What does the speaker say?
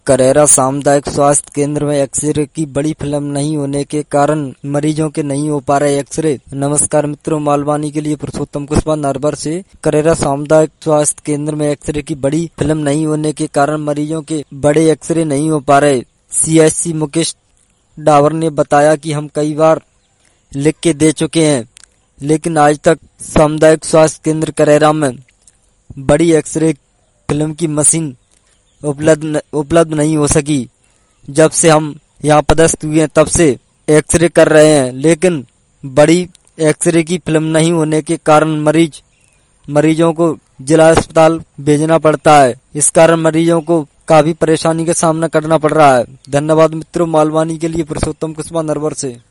करेरा सामुदायिक स्वास्थ्य केंद्र में एक्सरे की बड़ी फिल्म नहीं होने के कारण मरीजों के नहीं हो पा रहे एक्सरे। नमस्कार मित्रों, मालवानी के लिए पुरुषोत्तम कुशवाहा नरवर से। करेरा सामुदायिक स्वास्थ्य केंद्र में एक्सरे की बड़ी फिल्म नहीं होने के कारण मरीजों के बड़े एक्सरे नहीं हो पा रहे। CHC मुकेश डावर ने बताया कि हम कई बार लिख के दे चुके हैं, लेकिन आज तक सामुदायिक स्वास्थ्य केंद्र करेरा में बड़ी एक्सरे फिल्म की मशीन उपलब्ध नहीं हो सकी। जब से हम यहाँ पदस्थ हुए हैं तब से एक्सरे कर रहे हैं, लेकिन बड़ी एक्सरे की फिल्म नहीं होने के कारण मरीजों को जिला अस्पताल भेजना पड़ता है। इस कारण मरीजों को काफी परेशानी का सामना करना पड़ रहा है। धन्यवाद मित्रों, मालवानी के लिए पुरुषोत्तम कुशवाहा नरवर से।